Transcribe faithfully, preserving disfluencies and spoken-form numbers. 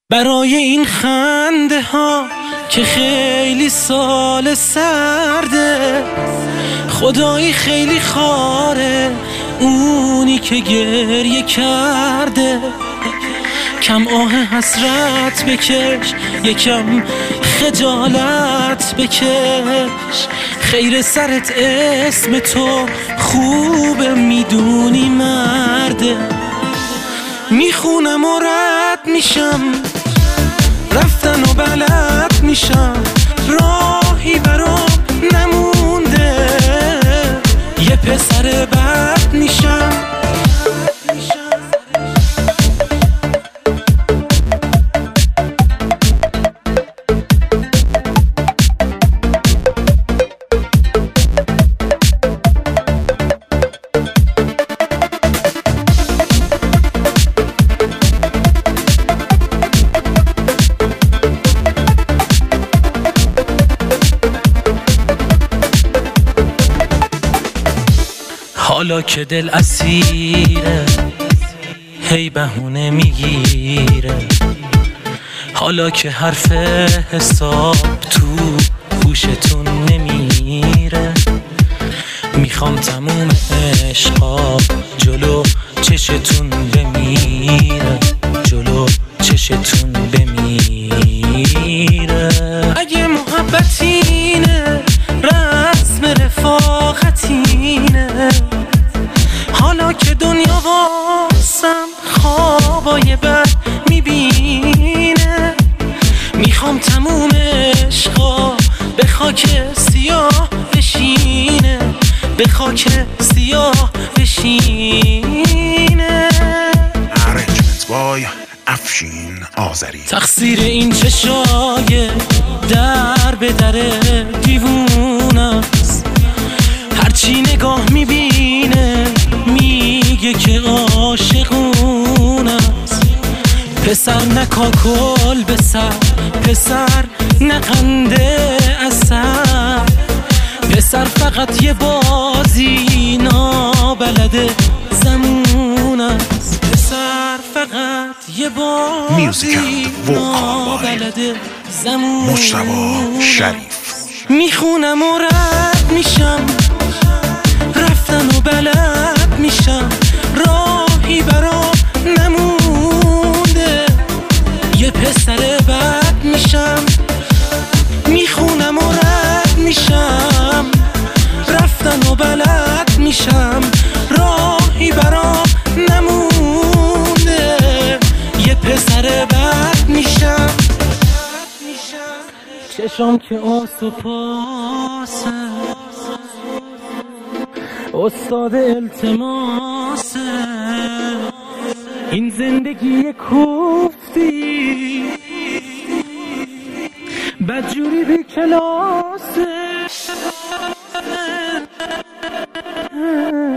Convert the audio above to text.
برای این خنده ها که خیلی سال سرده، خدایی خیلی خاره اونی که گریه کرده. کم آه حسرت بکش، یکم خجالت بکش، خیر سرت اسم تو خوبه میدونی مرده. میخونم و رد میشم، رفتن و بلد میشم، راهی برام نمونده، یه پسر بد میشم. حالا که دل اسیره هی بهونه میگیره، حالا که حرف حساب تو گوشتون نمیره، میخوام تموم عشقا جلو چشتون بمیره، جلو چشتون بمیره. اگه محبتینه رسم رفاقتینه، حالا که دنیا واسم خوابای بد میبینه، میخوام تموم عشقا به خاک سیاه بشینه، به خاک سیاه بشینه. Arrangement by افشین آذری. تقصیر این چشای در به در دیوونه است، هرچی نگاه میبینه میگه که عاشقونه است. پسر نکاکل به سر، پسر نقنده اثر، پسر فقط یه بازی نابلده زمون است، پسر فقط یه بازی نابلده زمون. مجتبی شریف. میخونم و رد میشم، رفتن و بلد میشم، راهی برام نمونده، یه پسر بد میشم. میخونم و رد میشم، رفتن و بلد میشم، راهی برام نمونده، یه پسر بد میشم. چشم که آس و پاسه، استاد التماسه، این زندگی کوفتی بدجوری بی کلاسه.